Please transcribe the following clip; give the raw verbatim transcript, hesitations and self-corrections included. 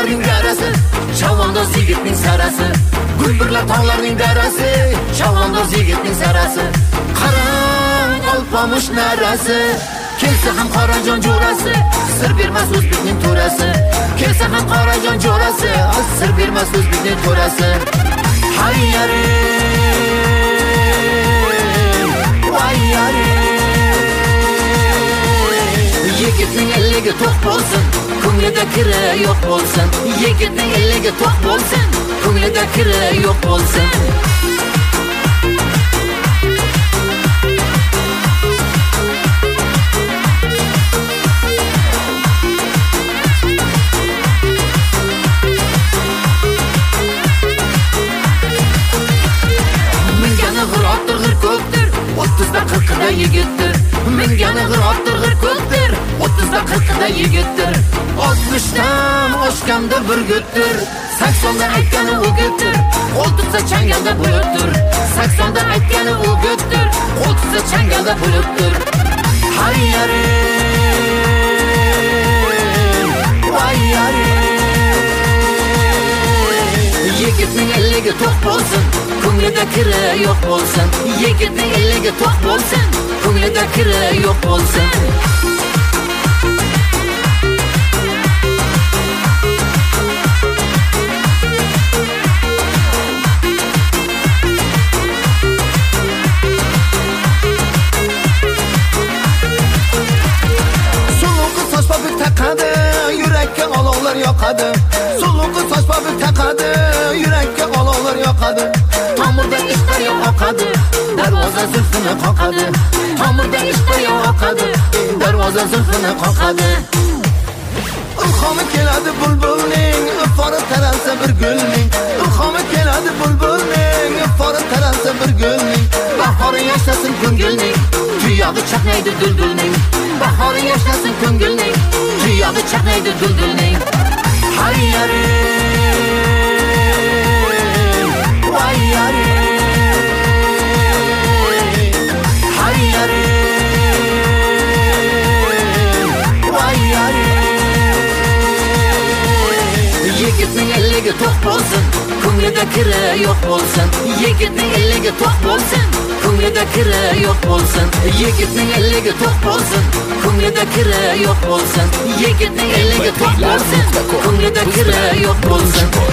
tog'larning darasi, chavandoz yigitning sarasi. Gulbirlar tog'larning darasi, chavandoz yigitning sarasi. Qarang Alpomish narasi, kelsa ham Qorajon jo'rasi, sir bermas o'zbekning to'rasi. Kelsa ham Qorajon jo'rasi, sir bermas o'zbekning to'rasi. Hayyari vayyari, yigitning elliga to'q bo'lsin, ko'nglida kiri yo'q bo'lsin. Yigitning elliga to'q bo'lsin, ko'nglida kiri yo'q bo'lsin. o'ttizda qirqida yigitdir. Mingani g'irotdir g'ir ko'kdir. o'ttizda qirqida yigitdir. oltmishdan oshganda bir gutdir. saksonda aytgani o'gitdir. o'ttizda changalda bulutdir. saksonda aytgani o'gitdir. o'ttizda changalda bulutdir. Hayyari vayyari, yigitning elliga to'q bo'lsin, ko'nglida kiri yo'q bo'lsin. Yigitning elliga to'q bo'lsin, ko'nglida kiri yo'q bo'lsin. Suluqi sochpopik taqadi, yurakka olovlar yoqadi. Suluqi sochpopik taqadi, yurakka olovlar yoqadi. Tomirda ishqariya oqadi, darvoza zulfini qoqadi. Tomirda ishqariya oqadi, darvoza zulfini qoqadi. Ilhomi keladi bulbulning, ifori taralsa bir gulning. Ilhomi keladi bulbulning, ifori taralsa bir gulning. Bahori yashasin ko'ngilning, tuyog'i chaqnaydi duldulning. Bahori yashasin ko'ngilning, tuyog'i chaqnaydi duldulning. Hayyari vayyari, hayyari vayyari, yigitning elliga to'q bo'lsin, ko'nglida kiri yo'q bo'lsin. Yigitning elliga to'q bo'lsin, ko'nglida kiri yo'q bo'lsin. Yigitning elliga to'q bo'lsin, ko'nglida kiri yo'q bo'lsin. Yigitning elliga to'q bo'lsin, ko'nglida kiri yo'q bo'lsin.